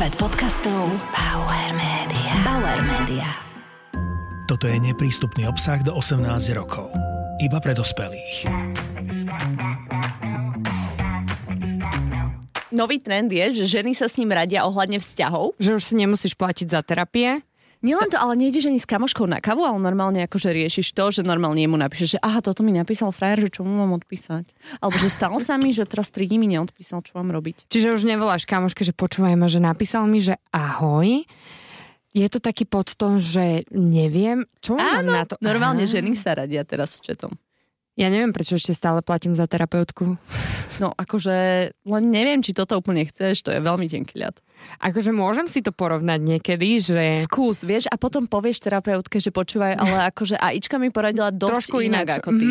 Svet podcastov Bauer Media. Toto je neprístupný obsah do 18 rokov. Iba pre dospelých. Nový trend je, že ženy sa s ním radia ohľadne vzťahov. Že už si nemusíš platiť za terapie. Nielen to, ale nejdeš ani s kamoškou na kavu, ale normálne akože riešiš to, že normálne jemu napíšeš, že aha, toto mi napísal frajer, že čo mu mám odpísať. Alebo že stalo sa mi, že teraz 3 dní mi neodpísal, čo mám robiť. Čiže už nevoláš kamoške, že počúvaj ma, že napísal mi, že ahoj. Je to taký podtón, že neviem, čo mám na to. Normálne ženy sa radia teraz s četom. Ja neviem, prečo ešte stále platím za terapeutku. No akože, len neviem, či toto úplne chceš, to je veľmi tenký ľad. Akože môžem si to porovnať niekedy, že... Skús, vieš, a potom povieš terapeutke, že počúvaj, ale akože Aička mi poradila dosť trošku inak ako ty.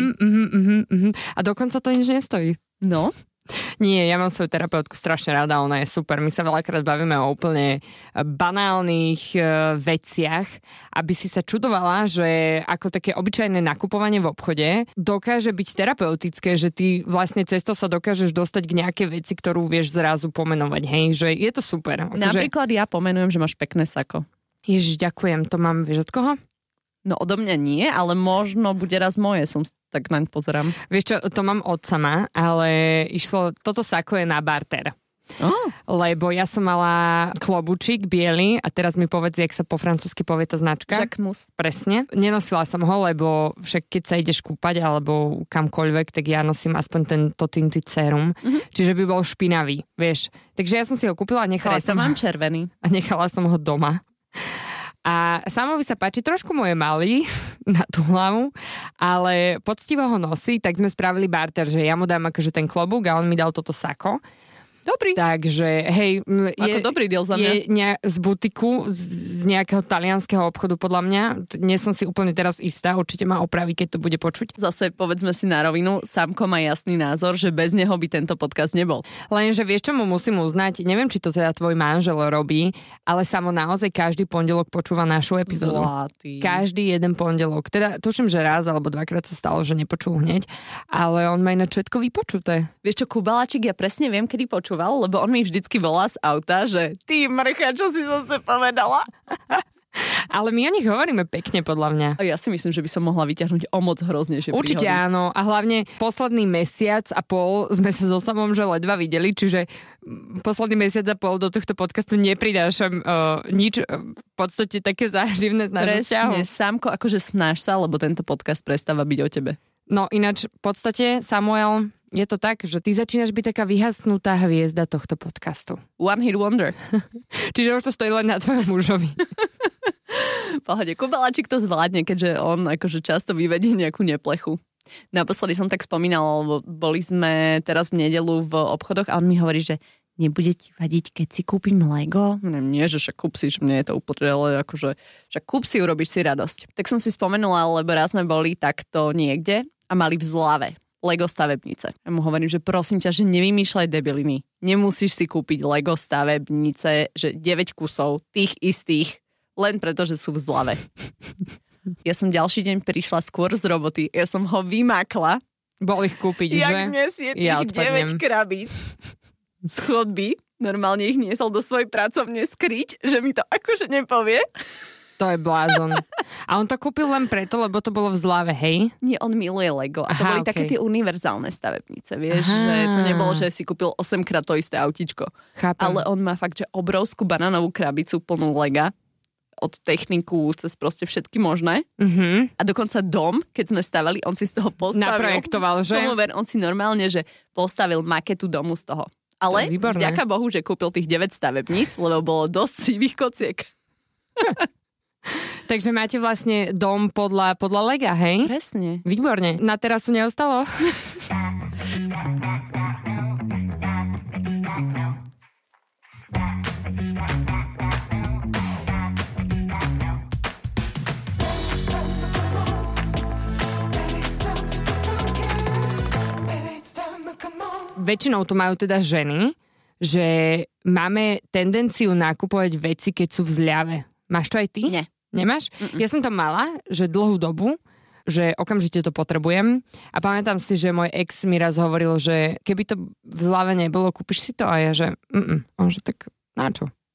A dokonca to nič nestojí. No? Nie, ja mám svoju terapeutku strašne rada, ona je super. My sa veľakrát bavíme o úplne banálnych veciach, aby si sa čudovala, že ako také obyčajné nakupovanie v obchode dokáže byť terapeutické, že ty vlastne cez to sa dokážeš dostať k nejakej veci, ktorú vieš zrazu pomenovať. Hej, že je to super. Napríklad ja pomenujem, že máš pekné sako. Ježiš, ďakujem, to mám, vieš od koho? No odo mňa nie, ale možno bude raz moje, som tak naň pozerám. Vieš čo, to mám od sama, ale toto sako je na barter. Oh. Lebo ja som mala klobúčik biely a teraz mi povedz, jak sa po francúzsky povie tá značka. Jacquemus. Presne. Nenosila som ho, lebo však keď sa ideš kúpať alebo kamkoľvek, tak ja nosím aspoň tento tinted sérum. Čiže by bol špinavý, vieš. Takže ja som si ho kúpila a nechala som mám červený. A nechala som ho doma. A Samovi sa páči, trošku mu je malý na tú hlavu, ale poctivo ho nosí, tak sme spravili barter, že ja mu dám akože ten klobúk a on mi dal toto sako. Dobrý. Takže, hej, ako dobrý deal za mňa. Je z butiku, z nejakého talianskeho obchodu podľa mňa. Nie som si úplne teraz istá, určite ma opraví, keď to bude počuť. Zase povedzme si na rovinu, Samko má jasný názor, že bez neho by tento podcast nebol. Lenže vieš, čo mu musím uznať? Neviem, či to teda tvoj manžel robí, ale Samo naozaj každý pondelok počúva našu epizódu. Zlatý. Každý jeden pondelok. Teda tuším, že raz alebo dvakrát sa stalo, že nepočul hneď, ale on má ináč všetko vypočuté. Vieš čo, Kubaláčik, ja presne viem, kedy počúval, lebo on mi vždycky volá z auta, že ty mrcha, čo si zase povedala? Ale my o nich hovoríme pekne, podľa mňa. A ja si myslím, že by som mohla vyťahnuť o moc hroznejšie príhody. Určite áno. A hlavne posledný mesiac a pol sme sa so Samom že ledva videli, čiže posledný mesiac a pol do tohto podcastu nepridášam nič v podstate také záživné z nášho vzťahu. Presne, Samko, akože snaž sa, lebo tento podcast prestáva byť o tebe. No ináč v podstate, Samuel, je to tak, že ty začínaš byť taká vyhasnutá hviezda tohto podcastu. One hit wonder. Čiže už to stojí len na tvojom mužovi. Pohode, Kubaláčik to zvládne, keďže on akože často vyvedie nejakú neplechu. Naposledy som tak spomínala, lebo boli sme teraz v nedeľu v obchodoch a on mi hovorí, že nebude ti vadiť, keď si kúpim Lego? Nie, že však kúp si, že mne je to úplne, ale akože však kúp si, urobíš si radosť. Tak som si spomenula, lebo raz sme boli takto niekde a mali v Zlave Lego stavebnice. Ja mu hovorím, že prosím ťa, že nevymýšľaj debiliny. Nemusíš si kúpiť Lego stavebnice, že 9 kusov tých istých, len preto, že sú v Zlave. Ja som ďalší deň prišla skôr z roboty. Ja som ho vymákla. Bol ich kúpiť, že? Jak nesie tých 9 krabíc z chodby. Normálne ich niesol do svojej pracovne skryť, že mi to akože nepovie. To je blázon. A on to kúpil len preto, lebo to bolo v Zlave, hej? Nie, on miluje Lego. A to boli také tie univerzálne stavebnice, vieš? Že to nebolo, že si kúpil 8-krát to isté autičko. Chápem. Ale on má fakt, že obrovskú banánovú krabicu plnú Lega. Od techniku cez proste všetky možné. A dokonca dom, keď sme stavali, on si z toho postavil. Naprojektoval, že? On si normálne, že postavil maketu domu z toho. Ale vďaka Bohu, že kúpil tých 9 stavebníc, lebo bolo dosť sivých kociek. Takže máte vlastne dom podľa Lega, hej? Presne. Výborne. Na terasu neostalo? Väčšinou to majú teda ženy, že máme tendenciu nakupovať veci, keď sú v zľave. Máš to aj ty? Nie. Nemáš? Ja som to mala, že dlhú dobu, že okamžite to potrebujem. A pamätám si, že môj ex mi raz hovoril, že keby to v zľave nebolo, kúpiš si to? A ja, že on, že tak na čo?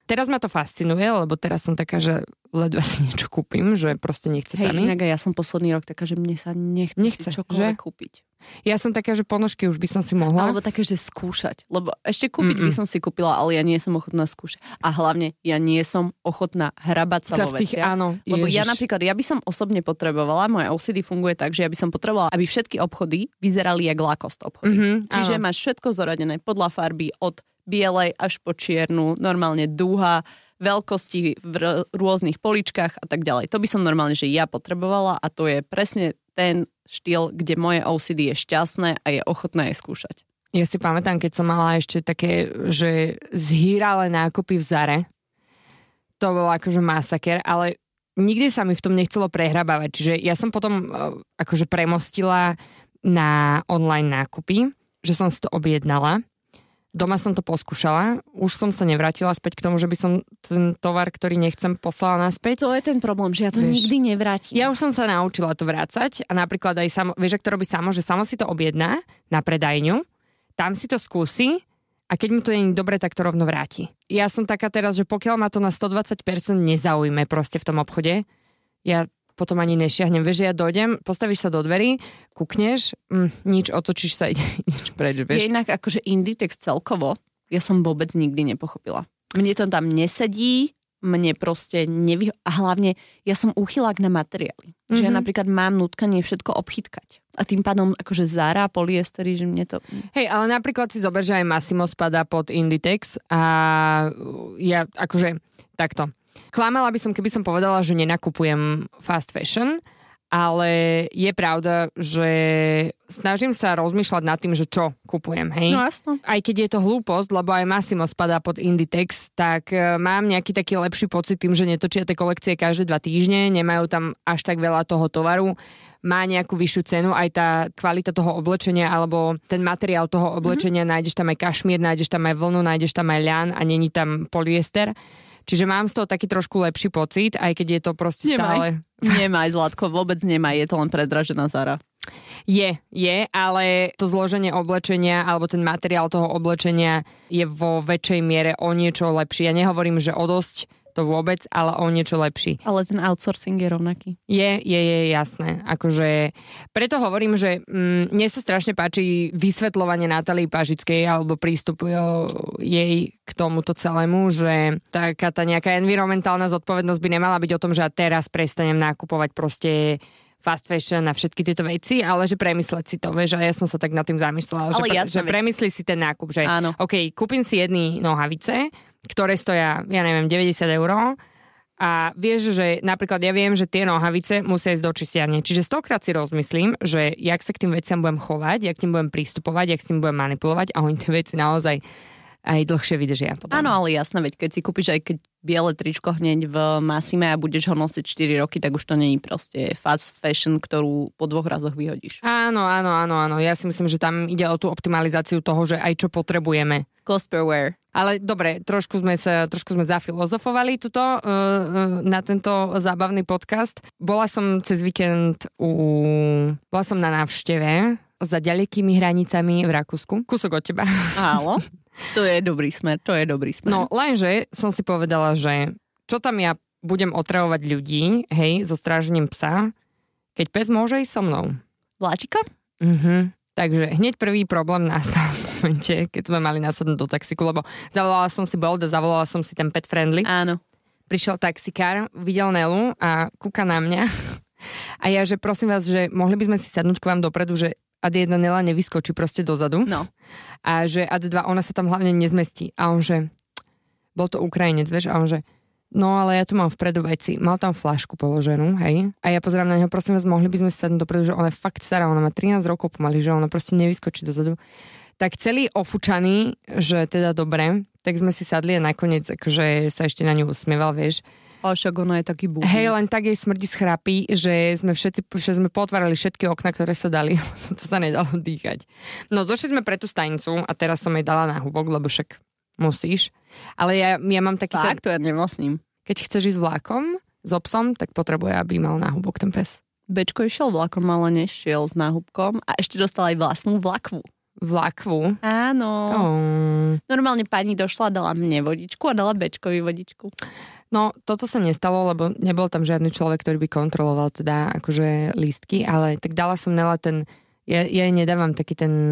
Teraz ma to fascinuje, lebo teraz som taká, že ledva si niečo kúpim, že proste nechce sa mi. Inak ja som posledný rok taká, že mne sa nechce si čokoľvek kúpiť. Ja som taká, že ponožky už by som si mohla. Alebo také, že skúšať. Lebo ešte kúpiť by som si kúpila, ale ja nie som ochotná skúšať. A hlavne ja nie som ochotná hrabať sa vo veciach. Áno, lebo ja napríklad, ja by som osobne potrebovala, moje OCD funguje tak, že ja by som potrebovala, aby všetky obchody vyzerali jak Lacoste obchody. Čiže máš všetko zoradené podľa farby od bielej až po čiernu, normálne dúha, veľkosti v rôznych poličkách a tak ďalej. To by som normálne, že ja potrebovala a to je presne ten štýl, kde moje OCD je šťastné a je ochotné je skúšať. Ja si pamätám, keď som mala ešte také, že zhýrale nákupy v Zare. To bolo akože masaker, ale nikdy sa mi v tom nechcelo prehrabávať. Čiže ja som potom akože premostila na online nákupy, že som si to objednala. Doma som to poskúšala, už som sa nevrátila späť k tomu, že by som ten tovar, ktorý nechcem, poslala naspäť. To je ten problém, že ja to nikdy nevrátim. Ja už som sa naučila to vrácať a napríklad aj samo, vieš, ak to robí samo, že samo si to objedná na predajňu, tam si to skúsi a keď mu to nie je dobre, tak to rovno vráti. Ja som taká teraz, že pokiaľ ma to na 120% nezaujme proste v tom obchode, ja potom ani nešiahnem. Vieš, že ja dojdem, postavíš sa do dverí, kúkneš, nič, otočíš sa, ideš preč, vieš. Je inak akože Inditex celkovo, ja som vôbec nikdy nepochopila. Mne to tam nesedí, mne proste a hlavne ja som úchylák na materiály. Že ja napríklad mám nutkanie všetko obchytkať. A tým pádom akože Zara, polyestery, že mne to... Hej, ale napríklad si zober, že aj Massimo spadá pod Inditex a ja akože takto. Klamala by som, keby som povedala, že nenakupujem fast fashion, ale je pravda, že snažím sa rozmýšľať nad tým, že čo kupujem, hej? No jasno. Aj keď je to hlúposť, lebo aj Massimo spadá pod Inditex, tak mám nejaký taký lepší pocit tým, že netočia tie kolekcie každé 2 týždne, nemajú tam až tak veľa toho tovaru, má nejakú vyššiu cenu, aj tá kvalita toho oblečenia alebo ten materiál toho oblečenia, nájdeš tam aj kašmír, nájdeš tam aj vlnu, nájdeš tam aj ľan a není tam polyester. Čiže mám z toho taký trošku lepší pocit, aj keď je to proste stále... Nemaj, Zlatko, vôbec nemaj, je to len predražená Zara. Je, ale to zloženie oblečenia alebo ten materiál toho oblečenia je vo väčšej miere o niečo lepší. Ja nehovorím, že o dosť, to vôbec, ale o niečo lepší. Ale ten outsourcing je rovnaký. Je jasné. Akože, preto hovorím, že mne sa strašne páči vysvetľovanie Natálii Pažickej alebo prístup jej k tomuto celému, že taká tá nejaká environmentálna zodpovednosť by nemala byť o tom, že ja teraz prestanem nakupovať proste fast fashion a všetky tieto veci, ale že premysleť si to, vieš, a ja som sa tak nad tým zamyslela, že premyslí si ten nákup, že áno. OK, kúpim si jedny nohavice, ktoré stoja, ja neviem, 90 € a vieš, že napríklad ja viem, že tie nohavice musia ísť do čistiarne, čiže 100-krát si rozmyslím, že jak sa k tým veciam budem chovať, jak tým budem pristupovať, jak s tým budem manipulovať a oni tie veci naozaj aj dlhšie vydržia potom. Áno, ale jasné, veď keď si kúpiš aj keď biele tričko hneď v Massime a budeš ho nosiť 4 roky, tak už to nie je proste fast fashion, ktorú po 2 razoch vyhodíš. Áno. Ja si myslím, že tam ide o tú optimalizáciu toho, že aj čo potrebujeme. Cost per wear. Ale dobre, trošku sme zafilozofovali tuto na tento zábavný podcast. Bola som cez víkend na návšteve za ďalekými hranicami v Rakúsku. Kúsok od teba. Áno. To je dobrý smer. No, lenže som si povedala, že čo tam ja budem otravovať ľudí, hej, so strážením psa, keď pes môže ísť so mnou. Vláčiko? Takže hneď prvý problém nastal v momente, keď sme mali nasadnúť do taxiku, lebo zavolala som si Bolt a zavolala som si ten pet friendly. Áno. Prišiel taxikár, videl Nelu a kúka na mňa. A ja, že prosím vás, že mohli by sme si sadnúť k vám dopredu, že AD1 Nela nevyskočí proste dozadu. No. A že AD2 ona sa tam hlavne nezmestí. A on že, bol to Ukrajinec, vieš, a on že, no ale ja tu mám vpredu veci. Mal tam fľašku položenú, hej. A ja pozerám na neho, prosím vás, mohli by sme si sadnúť dopredu, že ona je fakt stará, ona má 13 rokov pomaly, že ona proste nevyskočí dozadu. Tak celý ofúčaný, že teda dobre, tak sme si sadli a nakoniec akože sa ešte na ňu usmieval, vieš. Ale však ona je taký búdny. Hej, len tak jej smrdí schrapí, že sme potvárali všetky okna, ktoré sa dali. To sa nedalo dýchať. No došli sme pre tú stanicu a teraz som jej dala náhubok, lebo však musíš. Ale ja mám taký... Fakt, to ja nevlastním. Keď chceš ísť vlakom so psom, tak potrebuje, aby mal náhubok ten pes. Bečko išiel vlakom, ale nešiel s náhubkom a ešte dostal aj vlastnú vlakvu. Vlakvu? Áno. Normálne pani došla, dala mne vodičku a dala Bečkovi vodičku. No, toto sa nestalo, lebo nebol tam žiadny človek, ktorý by kontroloval teda akože lístky, ale tak dala som Nela ten, ja jej nedávam taký ten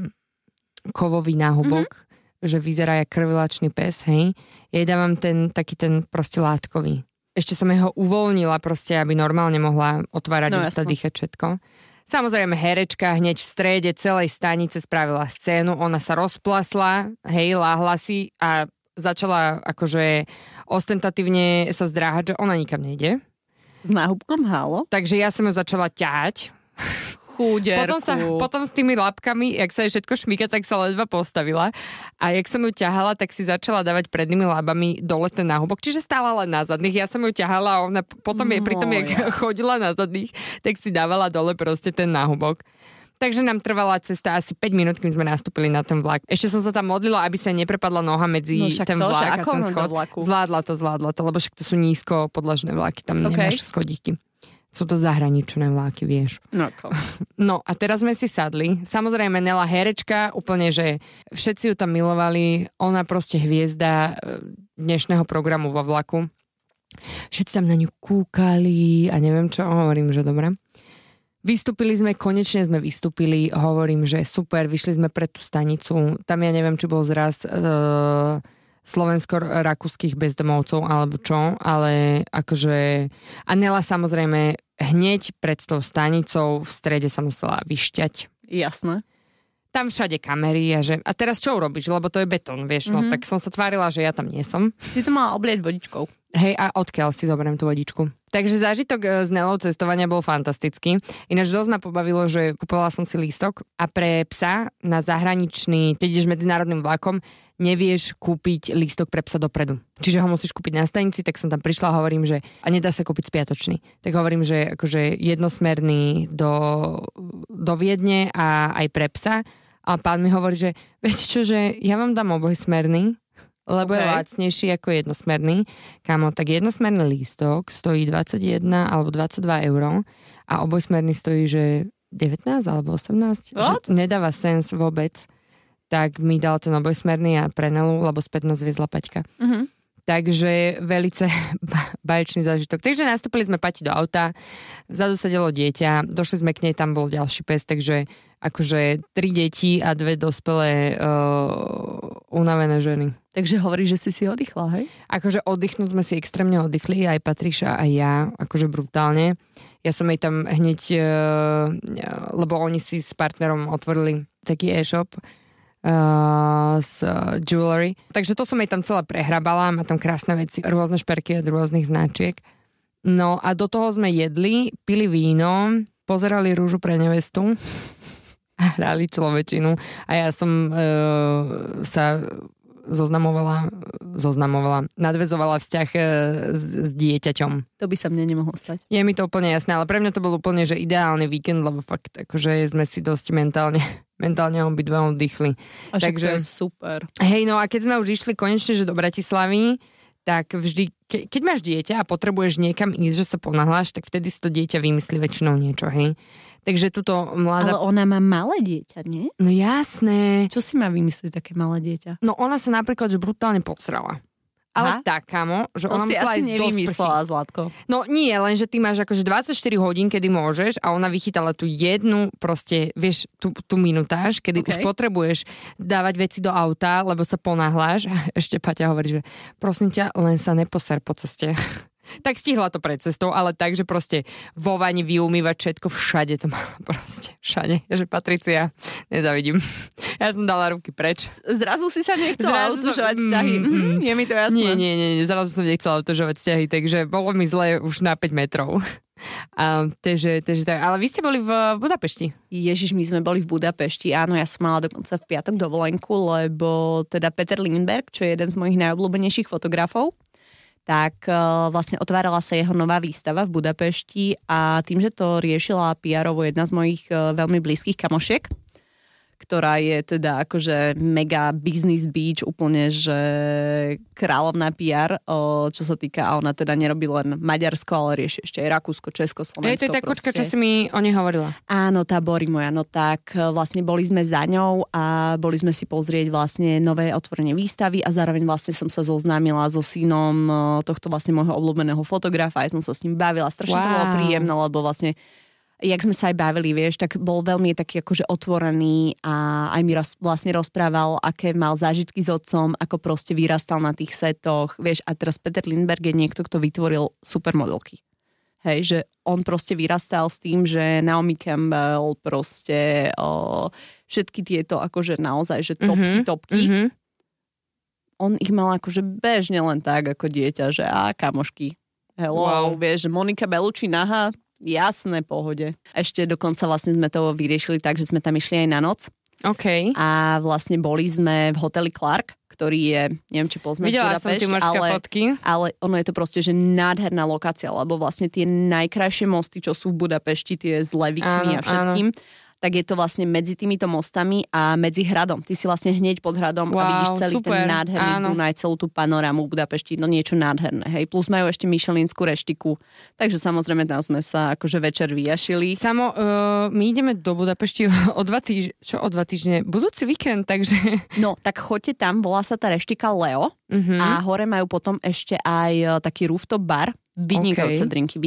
kovový náhubok, že vyzerá jak krvilačný pes, hej. Ja jej dávam taký ten proste látkový. Ešte som jeho uvoľnila proste, aby normálne mohla otvárať ústa, dýchať všetko. Samozrejme, herečka hneď v strede celej stanice spravila scénu, ona sa rozplasla, hej, láhla si a začala akože ostentatívne sa zdráhať, že ona nikam nejde. S náhubkom, halo? Takže ja som ju začala ťahať. Chúderku. Potom s tými labkami, jak sa jej všetko šmíka, tak sa ledva postavila. A jak som ju ťahala, tak si začala dávať prednými labami dole ten náhubok. Čiže stála len na zadných. Ja som ju ťahala a ona potom pritom, jak chodila na zadných, tak si dávala dole proste ten náhubok. Takže nám trvala cesta asi 5 minút, kým sme nastúpili na ten vlak. Ešte som sa tam modlila, aby sa neprepadla noha medzi ten vlak a ten schod. Zvládla to, lebo však to sú nízko podlažné vlaky, tam nemáš schodíky. Sú to zahraničné vláky, vieš. No a teraz sme si sadli. Samozrejme, Nela herečka, úplne, že všetci ju tam milovali. Ona proste hviezda dnešného programu vo vlaku. Všetci tam na ňu kúkali a neviem čo, hovorím, že dobre. Konečne sme vystúpili, hovorím, že super, vyšli sme pred tú stanicu. Tam ja neviem, či bol zraz slovensko-rakúskych bezdomovcov alebo čo, ale akože Nela samozrejme hneď pred tou stanicou v strede sa musela vyšťať. Jasné. Tam všade kamery a teraz čo urobíš, lebo to je betón, vieš, no tak som sa tvárila, že ja tam nie som. Si to mala obliať vodičkou. Hej, a odkiaľ si zoberiem tú vodičku? Takže zážitok s Nelou cestovania bol fantastický. Ináč dosť ma pobavilo, že kupovala som si lístok a pre psa na zahraničný, keď ideš medzinárodným vlakom, nevieš kúpiť lístok pre psa dopredu. Čiže ho musíš kúpiť na stanici, tak som tam prišla a hovorím, že a nedá sa kúpiť spiatočný. Tak hovorím, že akože jednosmerný do Viedne a aj pre psa. A pán mi hovorí, že viete čo, že ja vám dám obojsmerný, lebo je lacnejší ako jednosmerný. Kámo, tak jednosmerný lístok stojí 21 alebo 22 eur a obojsmerný stojí, že 19 alebo 18. Že nedáva sens vôbec. Tak mi dal ten obojsmerný a pre Nelu, lebo späť nás viezla Paťka. Takže velice baječný zážitok. Takže nastúpili sme Pati do auta, vzadu sedelo dieťa, došli sme k nej, tam bol ďalší pes, takže akože 3 deti a 2 dospelé unavené ženy. Takže hovorí, že si oddychla, hej? Akože oddychnúť sme si extrémne oddychli, aj Patriša, aj ja, akože brutálne. Ja som jej tam hneď, lebo oni si s partnerom otvorili taký e-shop, z jewelry. Takže to som jej tam celé prehrabala, má tam krásne veci, rôzne šperky od rôznych značiek. No a do toho sme jedli, pili víno, pozerali Rúžu pre nevestu a hrali človečinu. A ja som sa nadväzovala vzťah s dieťaťom. To by sa mne nemohlo stať. Je mi to úplne jasné, ale pre mňa to bol úplne, že ideálny víkend, lebo fakt akože sme si dosť mentálne obidva oddychli. A však to je super. Hej, no a keď sme už išli konečne, že do Bratislavy, tak vždy, keď máš dieťa a potrebuješ niekam ísť, že sa ponáhľaš, tak vtedy si to dieťa vymyslí väčšinou niečo, hej. Takže tuto mladá... Ale ona má malé dieťa, nie? No jasné. Čo si má vymyslieť také malé dieťa? No ona sa napríklad, že brutálne podsrala. Ale tak, kamo, že ona musela ísť do sprchy. Zlatko. No nie, lenže ty máš akože 24 hodín, kedy môžeš a ona vychytala tú jednu proste, vieš, tú minutáž, kedy už potrebuješ dávať veci do auta, lebo sa ponáhľaš. Ešte Paťa hovorí, že prosím ťa, len sa neposer po ceste. Tak stihla to pred cestou, ale tak, že proste vo vani vyumývať všetko, všade to mala proste, všade. Že Patricia, nezavidím. Ja som dala ruky preč. Zrazu si sa nechcela otužovať vzťahy. Je mi to jasné. Nie, zrazu som nechcela otužovať vzťahy, takže bolo mi zle už na 5 metrov. Takže tak. Ale vy ste boli v Budapešti. Ježiš, my sme boli v Budapešti. Áno, ja som mala dokonca v piatok dovolenku, lebo teda Peter Lindbergh, čo je jeden z mojich najobľúbenejších fotografov, tak vlastne otvárala sa jeho nová výstava v Budapešti a tým, že to riešila PR-ovo jedna z mojich veľmi blízkych kamošiek, ktorá je teda akože mega business beach, úplne, že kráľovná PR, čo sa týka, a ona teda nerobí len Maďarsko, ale rieši ešte aj Rakúsko, Česko, Slovensko. Je to tá kočka, čo si mi o nej hovorila. Áno, tá Bori moja, no tak vlastne boli sme za ňou a boli sme si pozrieť vlastne nové otvorenie výstavy a zároveň vlastne som sa zoznámila so synom tohto vlastne môjho obľúbeného fotografa, aj som sa s ním bavila, strašne to bolo príjemné, lebo vlastne jak sme sa aj bavili, vieš, tak bol veľmi taký akože otvorený a aj mi vlastne rozprával, aké mal zážitky s otcom, ako proste vyrastal na tých setoch, vieš, a teraz Peter Lindbergh je niekto, kto vytvoril supermodelky. Hej, že on proste vyrastal s tým, že Naomi Campbell proste všetky tieto akože naozaj, že topky. On ich mal akože bežne len tak ako dieťa, že kamošky. Hello, vieš, že Monika Bellucci nahá, jasné, pohode. Ešte dokonca vlastne sme to vyriešili tak, že sme tam išli aj na noc. OK. A vlastne boli sme v hoteli Clark, ktorý je, neviem, či poznáš Budapešť, ale ono je to proste, že nádherná lokácia, lebo vlastne tie najkrajšie mosty, čo sú v Budapešti, tie s levikmi a všetkým, tak je to vlastne medzi týmito mostami a medzi hradom. Ty si vlastne hneď pod hradom a vidíš celý ten nádherný Dunaj, celú tú panorámu v Budapešti, no niečo nádherné, hej. Plus majú ešte Michelinskú reštiku, takže samozrejme tam sme sa akože večer vyjašili. Samo, my ideme do Budapešti o 2 týždne? Budúci víkend, takže... No, tak choďte tam, volá sa tá reštika Leo a hore majú potom ešte aj taký rooftop bar, vynikajúce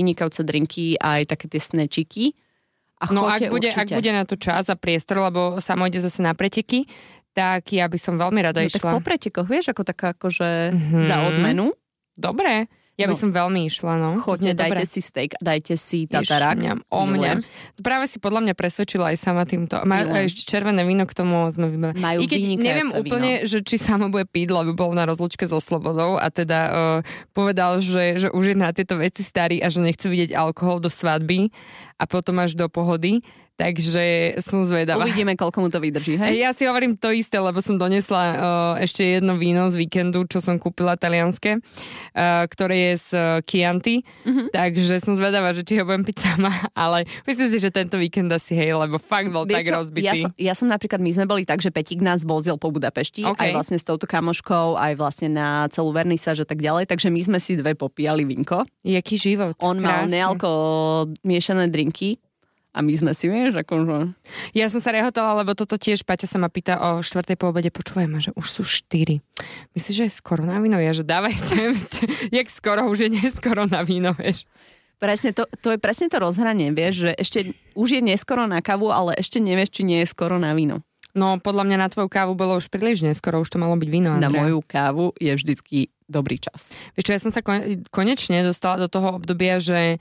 drinky, aj také tie snečiky. No ak bude na to čas a priestor, lebo samo ide zase na preteky, tak ja by som veľmi rada išla. Tak po pretekoch, vieš, ako taká akože za odmenu. Dobre, ja by som veľmi išla, no. Chodne, dajte si steak, dajte si tatarák. Mňam. Práve si podľa mňa presvedčila aj sama týmto. Majú ešte červené víno k tomu sme vybrali. Majú vynikajúce neviem úplne, že či sama bude piť, lebo bol na rozlúčke so Slobodou a teda povedal, že už je na tieto veci starý a že nechce vidieť alkohol do svadby a potom až do pohody. Takže som zvedavá. Uvidíme, koľko mu to vydrží, hej? Ja si hovorím to isté, lebo som donesla ešte jedno víno z víkendu, čo som kúpila talianske, ktoré je z Chianti. Takže som zvedavá, že či ho budem piť sama, ale myslím si, že tento víkend asi lebo fakt bol tak rozbitý. Ja som napríklad, my sme boli tak, že Petík nás vozil po Budapešti, aj vlastne s touto kamoškou, aj vlastne na celú vernisáž a tak ďalej, takže my sme si dve popíjali vínko. Jaký život. On mal nealko miešané drinky. A my sme si, vieš, akože... Ja som sa rehotala, lebo toto tiež Paťa sa ma pýta o 4:00 po obede. Počúvaj ma, že už sú 4. Myslíš, že je skoro na víno? Ja, že dávaj sem. Jak skoro, už je neskoro na víno, vieš. Presne, to je presne to rozhranie, vieš, že ešte už je neskoro na kávu, ale ešte nevieš, či nie je skoro na víno. No, podľa mňa na tvoju kávu bolo už príliš neskoro, už to malo byť víno, Andrea. Na moju kávu je vždycky dobrý čas. Vieš čo, ja som sa konečne dostala do toho obdobia, že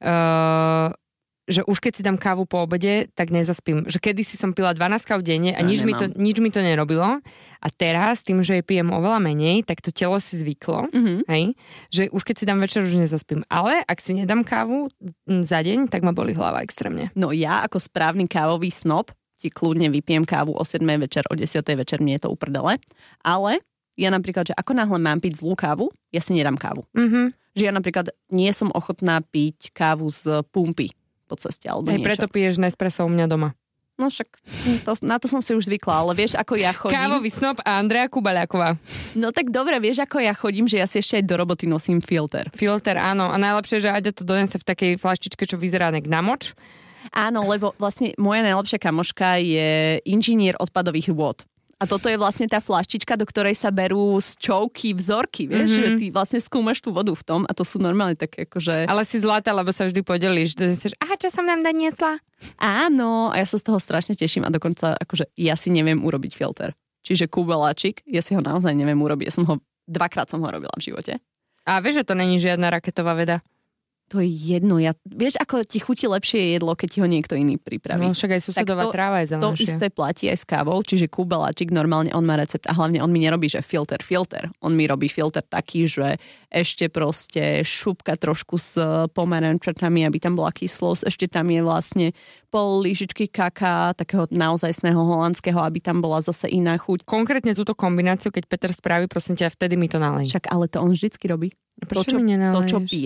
už keď si dám kávu po obede, tak nezaspím. Že kedysi som pila 12 káv denne a nič mi to nerobilo. A teraz, tým, že je pijem oveľa menej, tak to telo si zvyklo. Hej? Že už keď si dám večer, už nezaspím. Ale ak si nedám kávu za deň, tak ma bolí hlava extrémne. No ja ako správny kávový snob ti kľudne vypijem kávu o 7 večer, o 10 večer, mne je to uprdele. Ale ja napríklad, že ako náhle mám piť zlú kávu, ja si nedám kávu. Že ja napríklad nie som ochotná piť kávu z pumpy po ceste alebo niečo. Preto piješ Nespresso u mňa doma. No však na to som si už zvykla, ale vieš, ako ja chodím... Kávový snob a Andrea Kubaľáková. No tak dobre, vieš, ako ja chodím, že ja si ešte aj do roboty nosím filter. Filter, áno. A najlepšie, že Aďa to donese v takej flaštičke, čo vyzerá na moč. Áno, lebo vlastne moja najlepšia kamoška je inžinier odpadových vôd. A toto je vlastne tá flaštička, do ktorej sa berú z čovky vzorky, vieš, že ty vlastne skúmaš tú vodu v tom a to sú normálne také akože... Ale si zlatá, lebo sa vždy podelíš, že si čo som nám doniesla? Áno, a ja sa z toho strašne teším a dokonca akože ja si neviem urobiť filter. Čiže kubeláčik, ja si ho naozaj neviem urobiť, dvakrát som ho robila v živote. A vieš, že to není žiadna raketová veda? To je jedno. Vieš, ako ti chutí lepšie jedlo, keď ti ho niekto iný pripraví. No však aj susedová tráva je zelenšia. To isté platí aj s kávou, čiže kubeláčik normálne on má recept a hlavne on mi nerobí, že filter. On mi robí filter taký, že ešte proste šupka trošku s pomarančatami, aby tam bola kyslosť. Ešte tam je vlastne pol lyžičky kaká, takého naozajstného holandského, aby tam bola zase iná chuť. Konkrétne túto kombináciu, keď Peter spraví, prosím ťa, vtedy mi to nalej. Však ale to on vždycky robí. To, čo piješ,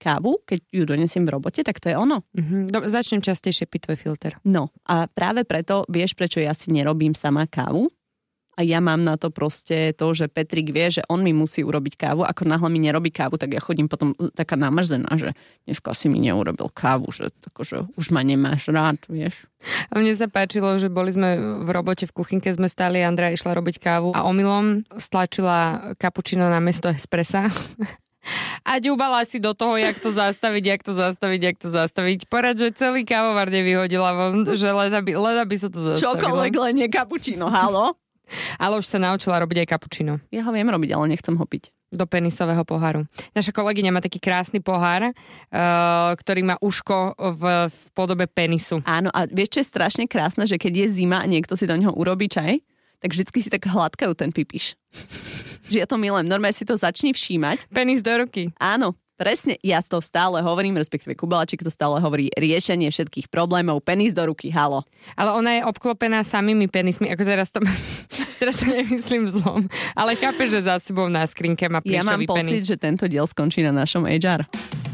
kávu, keď ju donesiem v robote, tak to je ono. Začnem častejšie piť tvoj filter. No a práve preto, vieš, prečo ja si nerobím sama kávu? A ja mám na to proste to, že Petrik vie, že on mi musí urobiť kávu. Ako náhle mi nerobí kávu, tak ja chodím potom taká namrzená, že dneska si mi neurobil kávu, že už ma nemáš rád, vieš. A mne sa páčilo, že boli sme v robote, v kuchynke sme stáli, Andrea išla robiť kávu a omylom stlačila kapučino na miesto espressa. A ďubala si do toho, jak to zastaviť. Porad, že celý kávovar nevyhodila von, že leda by sa to zastavilo. Čokoľvek, len nie kapučino, halo? Ale už sa naučila robiť aj kapučino. Ja ho viem robiť, ale nechcem ho piť. Do penisového poháru. Naša kolegyňa má taký krásny pohár, ktorý má uško v podobe penisu. Áno, a vieš, čo je strašne krásne, že keď je zima a niekto si do neho urobí čaj, tak vždycky si tak hladkajú ten pipiš. Že ja to milujem. Normálne si to začni všímať. Penis do ruky. Áno, presne. Ja to stále hovorím, respektíve Kubeláčik to stále hovorí, riešenie všetkých problémov, penis do ruky, halo. Ale ona je obklopená samými penismi, ako teraz sa nemyslím zlom. Ale chápeš, že za sebou na skrinke má plišový penis. Ja mám pocit, že tento diel skončí na našom HR.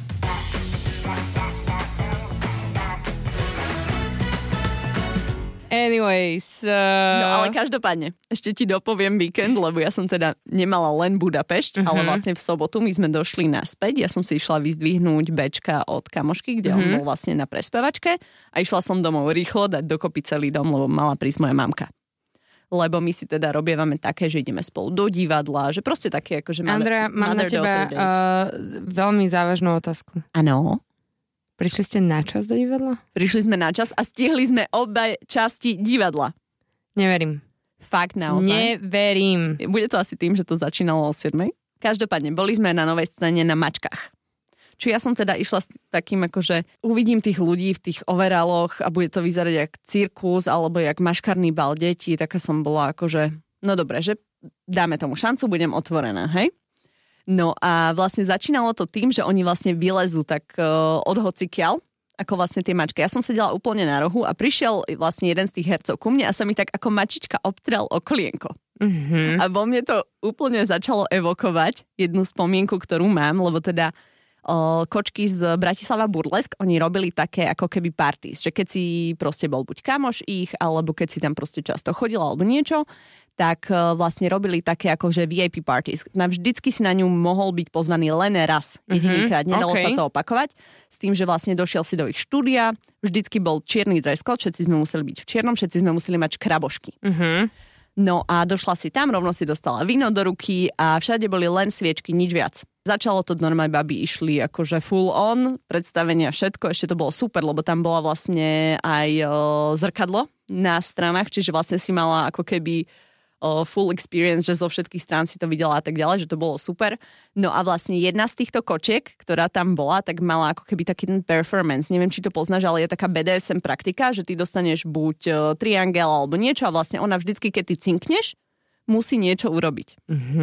Anyways. No ale každopádne, ešte ti dopoviem víkend, lebo ja som teda nemala len Budapešť, ale vlastne v sobotu my sme došli naspäť. Ja som si išla vyzdvihnúť bečka od kamošky, kde on bol vlastne na prespevačke a išla som domov rýchlo dať dokopy celý dom, lebo mala prísť moja mamka. Lebo my si teda robievame také, že ideme spolu do divadla, že proste také ako, že Andrea, mám na teba veľmi závažnú otázku. Áno. Prišli ste na čas do divadla? Prišli sme na čas a stihli sme obe časti divadla. Neverím. Fakt naozaj. Neverím. Bude to asi tým, že to začínalo o 7. Každopádne, boli sme na novej scéne na Mačkách. Čiže ja som teda išla s takým akože uvidím tých ľudí v tých overaloch a bude to vyzerať jak cirkus alebo jak maškarný bal detí, taká som bola akože, no dobre, že dáme tomu šancu, budem otvorená, hej? No a vlastne začínalo to tým, že oni vlastne vylezú tak od hocikiaľ, ako vlastne tie mačky. Ja som sedela úplne na rohu a prišiel vlastne jeden z tých hercov ku mne a sa mi tak ako mačička obtrel o kolienko. A vo mne to úplne začalo evokovať jednu spomienku, ktorú mám, lebo teda kočky z Bratislava Burlesk, oni robili také ako keby parties, že keď si proste bol buď kamoš ich, alebo keď si tam proste často chodil alebo niečo, tak vlastne robili také ako že VIP parties. Vždycky si na ňu mohol byť pozvaný len raz, jedinýkrát. Nedalo sa to opakovať. S tým, že vlastne došiel si do ich štúdia, vždycky bol čierny dress code, všetci sme museli byť v čiernom, všetci sme museli mať krabošky. No a došla si tam, rovno si dostala víno do ruky a všade boli len sviečky, nič viac. Začalo to normálne, baby išli akože full on, predstavenia, všetko, ešte to bolo super, lebo tam bola vlastne aj zrkadlo na stranách, čiže vlastne si mala ako keby full experience, že zo všetkých strán si to videla a tak ďalej, že to bolo super. No a vlastne jedna z týchto kočiek, ktorá tam bola, tak mala ako keby taký ten performance. Neviem, či to poznáš, ale je taká BDSM praktika, že ty dostaneš buď triangel alebo niečo a vlastne ona vždycky, keď ty cinkneš, musí niečo urobiť.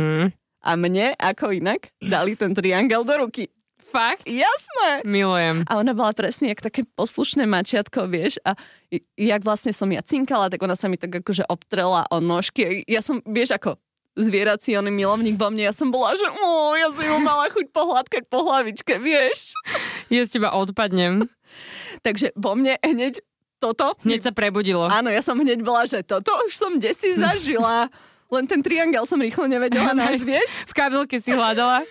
A mne, ako inak, dali ten triangel do ruky. Fakt? Jasné. Milujem. A ona bola presne jak také poslušné mačiatko, vieš, a jak vlastne som ja cinkala, tak ona sa mi tak akože obtrela o nožky. Ja som, vieš, ako zvierací oný milovník vo mne, ja som bola, že ja si ju mala chuť pohľadkať po hlavičke, vieš. Ja z teba odpadnem. Takže vo mne hneď toto. Hneď sa prebudilo. Áno, ja som hneď bola, že toto už som desi zažila. Len ten triangel som rýchlo nevedela nájsť, vieš. V kabelke si hľadala.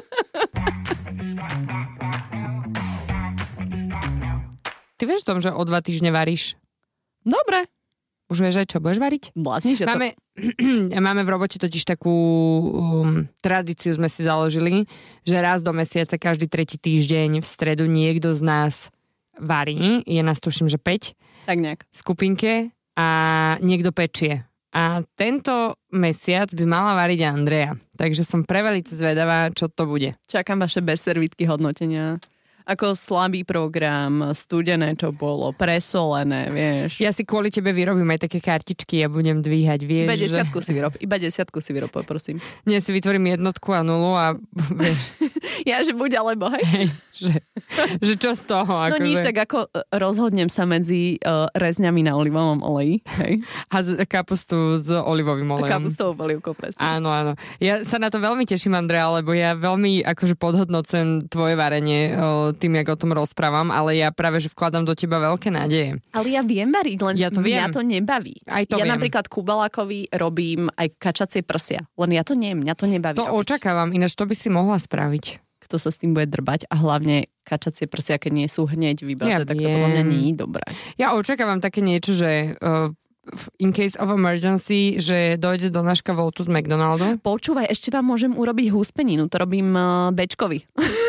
Ty vieš o tom, že o 2 týždne varíš? Dobre. Už vieš aj čo, budeš variť? Blázniš, že Máme v robote totiž takú tradíciu sme si založili, že raz do mesiaca, každý 3. týždeň v stredu niekto z nás varí. Je nás tuším, že 5. Tak nejak. V skupinke a niekto pečie. A tento mesiac by mala variť Andrea. Takže som prevelice zvedavá, čo to bude. Čakám vaše bezservítky hodnotenia. Ako slabý program, studené to bolo, presolené, vieš. Ja si kvôli tebe vyrobím aj také kartičky a budem dvíhať, vieš. Iba 10 si vyrob, prosím. Nie, si vytvorím 1 a 0 a vieš. Ja, že buď alebo, hej. že čo z toho? No nič, tak ako rozhodnem sa medzi rezňami na olivovom oleji. Hej. A kapustu s olivovým olejom. A kapustovou polievkou, presne. Áno. Ja sa na to veľmi teším, Andrea, lebo ja veľmi akože podhodnocujem tvoje varenie tým, jak o tom rozprávam, ale ja práve, že vkladám do teba veľké nádeje. Ale ja viem variť, len mňa to nebaví. Ja viem. Napríklad Kubalákovi robím aj kačacie prsia, len ja to neviem, mňa to nebaví. To očakávam, ináč to by si mohla spraviť. Kto sa s tým bude drbať a hlavne kačacie prsia, keď nie sú hneď vybraté, tak to podľa mňa nie je dobré. Ja očakávam také niečo, že in case of emergency, že dojde do náška voltu z McDonaldu. Počúvaj, ešte vám môžem urobiť húspeninu, to robím Bečkovi.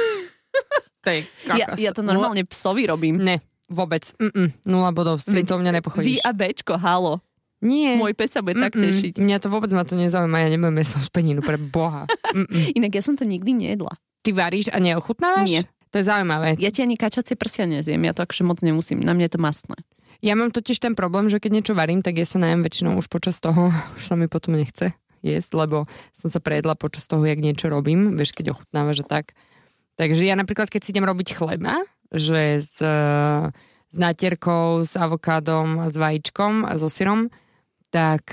Ja to normálne psovi robím. Ne, vôbec. 0 bodov, si to mňa nepochodíš. Vy a Bečko, halo. Nie. Môj pes sa bude tak tešiť. Mňa to vôbec ma to nezaujíma, ja nebudem jesť húspeninu, pre Boha. Inak ja som to nikdy nejedla. Ty varíš a neochutnávaš? Nie. To je zaujímavé. Ja ti ani kačacie prsia nezjem, ja to akože moc nemusím, na mňa je to mastné. Ja mám totiž ten problém, že keď niečo varím, tak ja sa najem väčšinou už počas toho, už sa mi potom nechce jesť, lebo som sa prejedla počas toho, jak niečo robím, vieš, keď ochutnáva, že tak. Takže ja napríklad, keď si idem robiť chleba, že s natierkou, s avokádom, s vajíčkom a so syrom, tak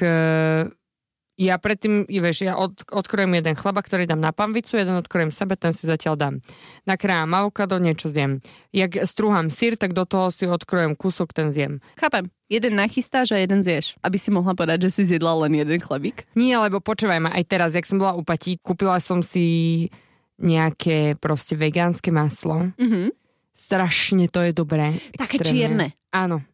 ja predtým, vieš, ja odkrojem jeden chleba, ktorý dám na panvicu, jeden odkrojem sebe, ten si zatiaľ dám. Nakrájam avokádo, niečo zjem. Jak strúham syr, tak do toho si odkrojem kúsok, ten zjem. Chápem. Jeden nachystáš a jeden zješ. Aby si mohla povedať, že si zjedla len jeden chlebík. Nie, lebo počúvaj ma, aj teraz, jak som bola u Pati, kúpila som si nejaké proste vegánske maslo. Strašne to je dobré. Také extrémne. čierne. Áno.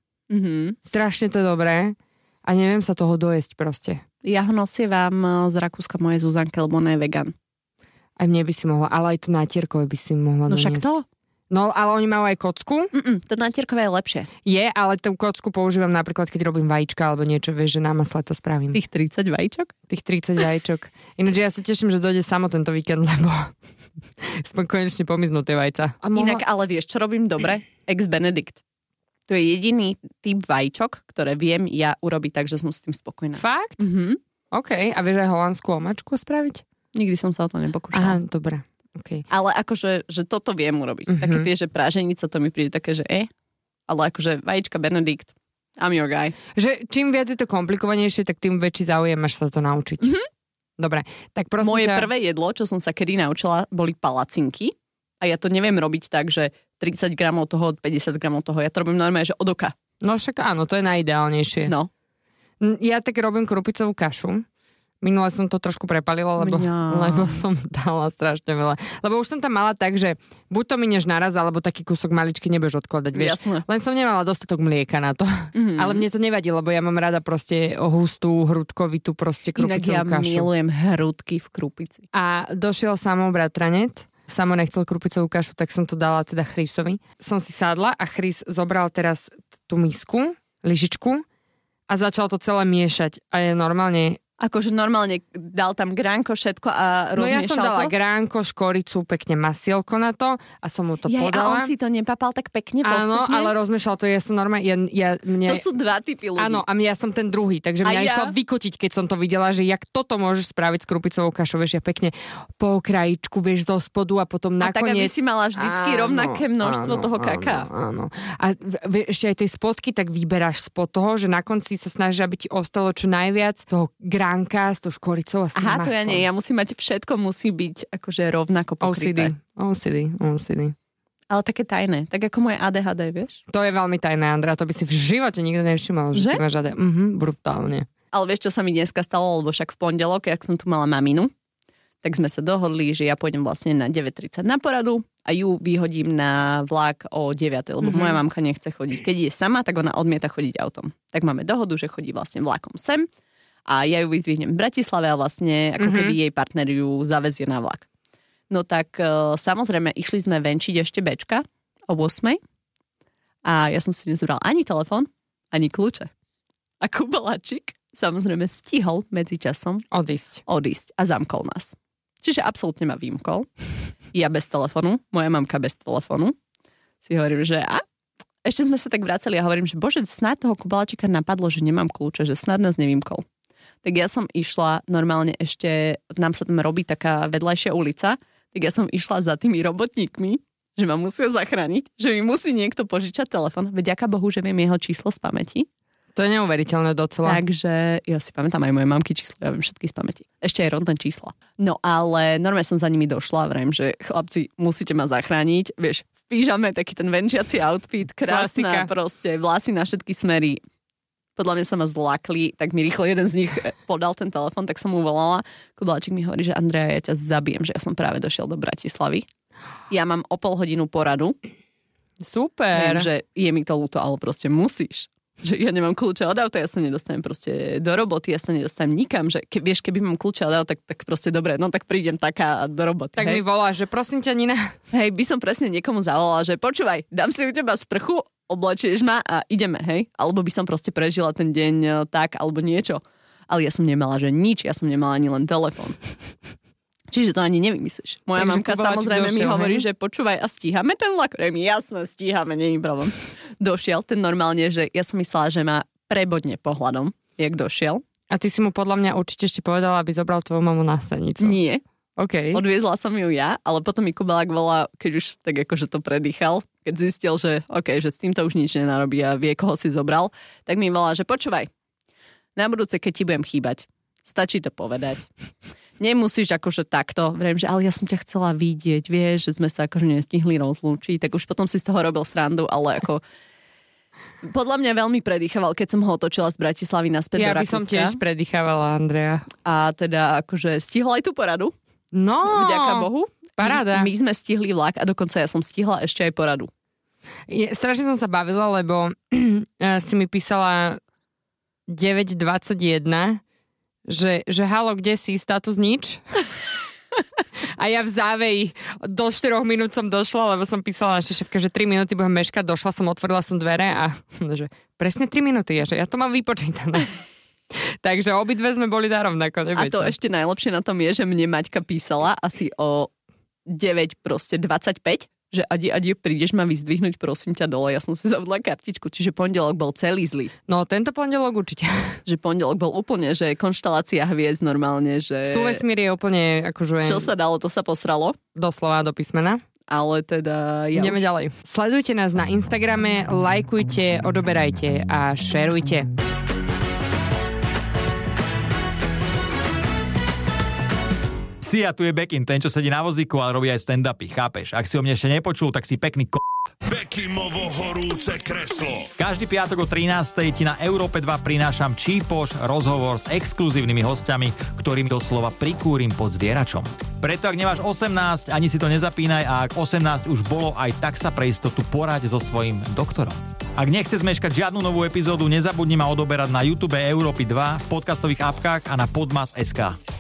Strašne to je dobré a neviem sa toho dojesť proste. Ja ho nosievam z Rakúska mojej Zuzanke, lebo ona je vegan. Aj mne by si mohla, ale aj to natierkové by si mohla No doniesť. však to? No, ale oni majú aj kocku. To natierkové je lepšie. Je, ale tú kocku používam napríklad, keď robím vajíčka alebo niečo, vieš, že na masle to spravím. Tých 30 vajíčok? Tých 30 vajíčok. Ináč ja sa teším, že dojde samo tento víkend, lebo aspoň konečne pomiznú tie vajca. Inak, ale vieš, čo robím dobre? Ex Benedict. To je jediný typ vajíčok, ktoré viem ja urobiť tak, že som s tým spokojná. Fakt? OK. A vieš aj holandskú omačku spraviť? Nikdy som sa o to nepokúšala. Aha, dobre. Okay. Ale akože, že toto viem urobiť. Také tie, že práženica, to mi príde také, že ale akože vajíčka Benedict, I'm your guy. Že čím viac je to komplikovanejšie, tak tým väčší záujem máš sa to naučiť. Dobre, tak prosím Moje prvé jedlo, čo som sa kedy naučila, boli palacinky. A ja to neviem robiť tak, že 30 gramov toho, 50 gramov toho. Ja to robím normálne, že od oka. No však áno, to je najideálnejšie. No. Ja tak robím krupicovú kašu. Minule som to trošku prepalila, lebo som dala strašne veľa. Lebo už som tam mala tak, že buď to minieš naraz, alebo taký kúsok maličky nebudeš odkladať, vieš. Jasne. Len som nemala dostatok mlieka na to. Ale mne to nevadí, lebo ja mám rada proste hustú, hrudkovitú proste krupicovú kašu. Inak ja milujem hrudky v krupici. A došiel Samo bratranec, Samo nechcel krupicovú kašu, tak som to dala teda Chrisovi. Som si sadla a Chris zobral teraz tú misku, lyžičku a začal to celé miešať. A je normálne... Akože normálne dal tam gránko, všetko a rozmiešal to? No ja som dala gránko, škoricu, pekne masielko na to a som mu to podala. A on si to nepapal tak pekne postupne? Áno, ale rozmiešal to, ja som normálne... To sú dva typy ľudí. Áno, a ja som ten druhý, takže mňa išla vykotiť, keď som to videla, že jak toto môžeš spraviť s krupicovou kašou, vieš, ja pekne po krajičku, vieš, zo spodu a potom nakoniec... A tak, aby si mala vždycky rovnaké množstvo toho kaká. Áno. A ešte aj tej spodky tak vyberáš spod toho, že na konci sa snažíš, aby ti ostalo čo najviac toho gránka s tou škoricou a s tým masom. To ja nie, ja musím mať všetko, musí byť akože rovnako pokryté. OCD. Ale také tajné, tak ako moje ADHD, vieš? To je veľmi tajné, Andrea, to by si v živote nikto nevšimal, že ty máš ADHD. Brutálne. Ale vieš, čo sa mi dneska stalo, lebo však v pondelok, jak som tu mala maminu, tak sme sa dohodli, že ja pôjdem vlastne na 9:30 na poradu a ju vyhodím na vlak o 9:00, lebo moja mamka nechce chodiť. Keď je sama, tak ona odmieta chodiť autom. Tak máme dohodu, že chodí vlastne vlakom sem. A ja ju vyzdvihnem v Bratislave a vlastne ako keby jej partner ju zavezie na vlak. No tak samozrejme išli sme venčiť ešte Bečka o 8:00 a ja som si nezobral ani telefón, ani kľúče. A Kubaláčik samozrejme stihol medzičasom odísť a zamkol nás. Čiže absolútne ma vymkol. Ja bez telefónu, moja mamka bez telefónu. Si hovorím, že ešte sme sa tak vracali a hovorím, že bože, snáď toho Kubaláčika napadlo, že nemám kľúče, že snáď nás nevymkol. Tak ja som išla normálne ešte, nám sa tam robí taká vedľajšia ulica, tak ja som išla za tými robotníkmi, že ma musia zachrániť, že mi musí niekto požičať telefon. Veď ďaká Bohu, že viem jeho číslo z pamäti. To je neuveriteľné docela. Takže ja si pamätám aj moje mamky číslo, ja viem všetky z pamäti. Ešte aj rodné čísla. No ale normálne som za nimi došla, vrem, že chlapci, musíte ma zachrániť. Vieš, v pížame taký ten venčiaci outfit, krásna proste, vlasy na všetky smery. Podľa mňa sa ma zlakli, tak mi rýchlo jeden z nich podal ten telefon, tak som mu volala. Kubeláčik mi hovorí, že Andrea, ja ťa zabijem, že ja som práve došiel do Bratislavy. Ja mám o pol hodinu poradu. Super. Viem, že je mi to ľúto, ale proste musíš. Že ja nemám kľúče od auta, ja sa nedostanem proste do roboty, ja sa nedostanem nikam, že vieš, keby mám kľúče od auta, tak proste dobre, no tak prídem taká do roboty. Tak hej. mi voláš, že prosím ťa, Nina. Hej, by som presne niekomu zavolala, že počúvaj, dám si u teba sprchu, oblečieš ma a ideme, hej. Alebo by som proste prežila ten deň tak, alebo niečo. Ale ja som nemala, že nič, ja som nemala ani len telefón. Čiže to ani nevymyslíš. Moja takže mamka samozrejme mi hovorí, že počúvaj, a stíhame ten vlak? Jasné, stíhame, nie je problém. Došiel ten normálne, že ja som myslela, že ma prebodne pohľadom, jak došiel. A ty si mu podľa mňa určite ešte povedala, aby zobral tvoju mamu na stanicu. Nie. Okay. Odviezla som ju ja, ale potom mi Kubelák volá, keď už tak akože to predýchal, keď zistil, že že s týmto už nič nenarobí a vie, koho si zobral, tak mi volá, že počúvaj, na budúce, keď ti budem chýbať, stačí to povedať. Nemusíš akože takto, vriem, že ale ja som ťa chcela vidieť, vieš, že sme sa akože nestihli rozlúčiť, tak už potom si z toho robil srandu, ale ako podľa mňa veľmi predýchaval, keď som ho otočila z Bratislavy naspäť do Rakúska. Ja by som tiež predýchavala, Andrea. A teda akože stihla aj tú poradu. No, vďaka Bohu. Paráda. My sme stihli vlak a dokonca ja som stihla ešte aj poradu. Strašne som sa bavila, lebo si mi písala 9:21, že halo, kde si, status nič? A ja v záveji do 4 minút som došla, lebo som písala naša šéfka, že 3 minúty budem meškať, došla som, otvorila som dvere a že presne 3 minúty je, že ja to mám vypočítané. Takže obidve sme boli rovnako. A to ešte najlepšie na tom je, že mne Maťka písala asi o 9:25, že adi, prídeš ma vyzdvihnúť, prosím ťa dole. Ja som si zavodla kartičku, čiže pondelok bol celý zlý. No, tento pondelok určite. Že pondelok bol úplne, že konštelácia hviezd normálne, že... Súvesmír je úplne, akože... Čo sa dalo, to sa posralo. Doslova do písmena. Ale teda... Ideme ďalej. Sledujte nás na Instagrame, lajkujte, odoberajte a šerujte. Sia, tu je Bekim, ten, čo sedí na vozíku, ale robí aj stand-upy, chápeš? Ak si o mne ešte nepočul, tak si pekný Bekimovo horúce kreslo. Každý piatok o 13:00 ti na Európe 2 prinášam Čípoš, rozhovor s exkluzívnymi hostiami, ktorým doslova prikúrim pod zvieračom. Preto ak nemáš 18, ani si to nezapínaj a ak 18 už bolo, aj tak sa pre istotu poraď so svojím doktorom. Ak nechceš zmeškať žiadnu novú epizódu, nezabudni ma odoberať na YouTube Európy 2, v podcastových apkách a na Podmas.sk.